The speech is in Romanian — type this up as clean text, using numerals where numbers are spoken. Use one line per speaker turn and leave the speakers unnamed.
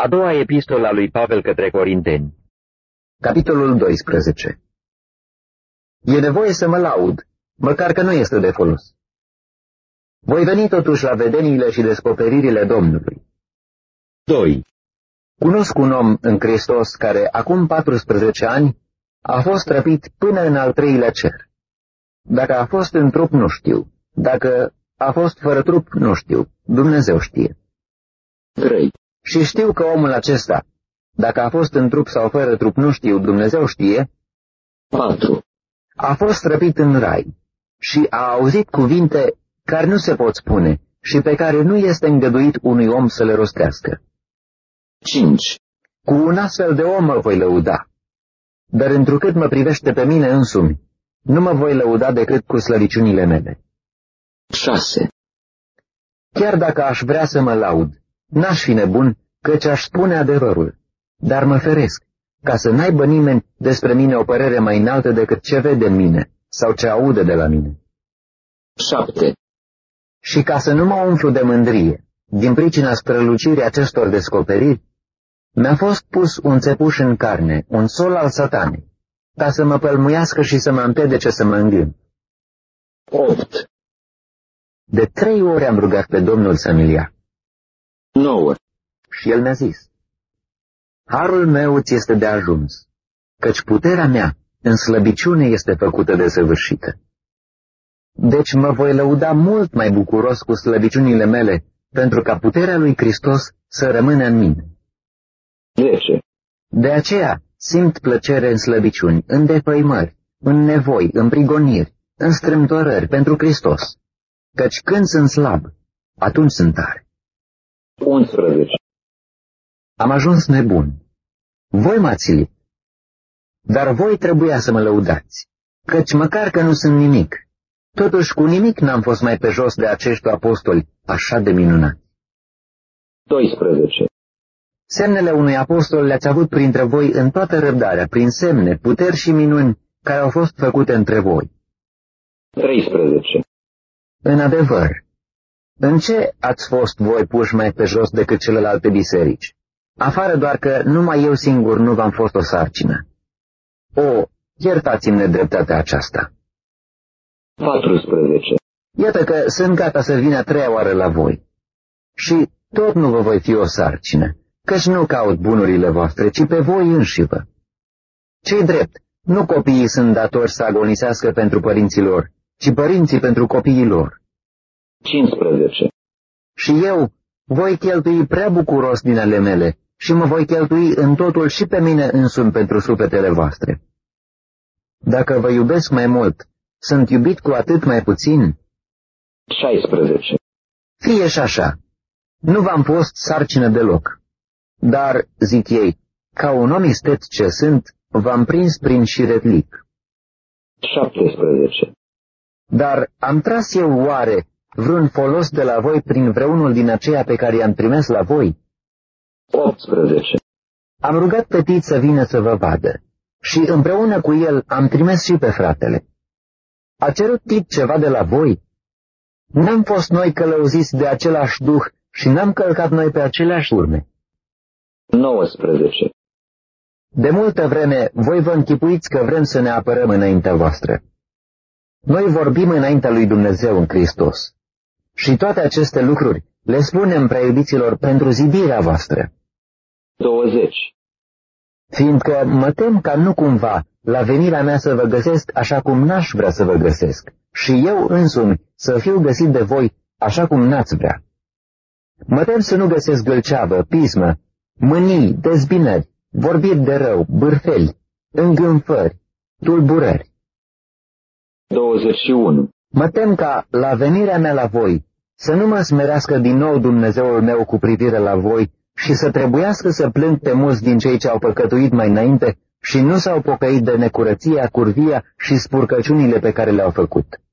A doua epistolă a lui Pavel către Corinteni.
Capitolul 12. E nevoie să mă laud, măcar că nu este de folos. Voi veni totuși la vedeniile și descoperirile Domnului.
2.
Cunosc un om în Hristos care, acum 14 ani, a fost răpit până în al treilea cer. Dacă a fost în trup, nu știu. Dacă a fost fără trup, nu știu. Dumnezeu știe.
3.
Și știu că omul acesta, dacă a fost în trup sau fără trup, nu știu, Dumnezeu știe.
4.
A fost răpit în rai și a auzit cuvinte care nu se pot spune și pe care nu este îngăduit unui om să le rostească.
5.
Cu un astfel de om mă voi lăuda, dar întrucât mă privește pe mine însumi, nu mă voi lăuda decât cu slăbiciunile mele.
6.
Chiar dacă aș vrea să mă laud, n-aș fi nebun, căci aș spune adevărul, dar mă feresc, ca să n-aibă nimeni despre mine o părere mai înaltă decât ce vede în mine sau ce aude de la mine.
7.
Și ca să nu mă umflu de mândrie, din pricina strălucirii acestor descoperiri, mi-a fost pus un țepuș în carne, un sol al Satanei, ca să mă pălmuiască și să mă împiedice să mă îngând.
8.
De 3 ori am rugat pe Domnul să mi-l ia.
9.
Și el mi-a zis: Harul meu ți este de ajuns, căci puterea mea în slăbiciune este făcută de săvârșită. Deci mă voi lăuda mult mai bucuros cu slăbiciunile mele, pentru ca puterea lui Hristos să rămână în mine.
10.
De aceea simt plăcere în slăbiciuni, în defăimări, în nevoi, în prigoniri, în strâmtorări pentru Hristos, căci când sunt slab, atunci sunt tare.
11.
Am ajuns nebun. Voi m-ați silit. Dar voi trebuia să mă lăudați, căci măcar că nu sunt nimic, totuși cu nimic n-am fost mai pe jos de acești apostoli așa de minunați.
12.
Semnele unui apostol le-ați avut printre voi în toată răbdarea, prin semne, puteri și minuni care au fost făcute între voi.
13.
În adevăr, în ce ați fost voi puși mai pe jos decât celelalte biserici? Afară doar că numai eu singur nu v-am fost o sarcină. O, iertați-mi nedreptatea aceasta.
14.
Iată că sunt gata să vin a 3-a oară la voi. Și tot nu vă voi fi o sarcină, căci nu caut bunurile voastre, ci pe voi înșivă. Ce-i drept, nu copiii sunt datori să agonisească pentru părinții lor, ci părinții pentru copiii lor.
15.
Și eu voi cheltui prea bucuros din ale mele și mă voi cheltui în totul și pe mine însumi pentru sufletele voastre. Dacă vă iubesc mai mult, sunt iubit cu atât mai puțin?
16.
Fie și așa, nu v-am fost sarcină deloc. Dar, zic ei, ca un om isteț ce sunt, v-am prins prin șiretlic.
17.
Dar am tras eu oare vreun folos de la voi prin vreunul din aceia pe care i-am trimis la voi?
18.
Am rugat pe Tit să vină să vă vadă și împreună cu el am trimis și pe fratele. A cerut Tit ceva de la voi? N-am fost noi călăuziți de același duh și n-am călcat noi pe aceleași urme.
19.
De multă vreme voi vă închipuiți că vrem să ne apărăm înaintea voastră. Noi vorbim înaintea lui Dumnezeu în Hristos. Și toate aceste lucruri le spunem prea iubiților pentru zidirea voastră.
20.
Fiindcă mă tem ca nu cumva la venirea mea să vă găsesc așa cum n-aș vrea să vă găsesc și eu însumi să fiu găsit de voi așa cum n-ați vrea. Mă tem să nu găsesc gâlceavă, pismă, mânii, dezbinări, vorbiri de rău, bârfeli, îngânfări, tulburări.
21.
Mă tem ca, la venirea mea la voi, să nu mă smerească din nou Dumnezeul meu cu privire la voi și să trebuiască să plâng pe mulți din cei ce au păcătuit mai înainte și nu s-au pocăit de necurăția, curvia și spurcăciunile pe care le-au făcut.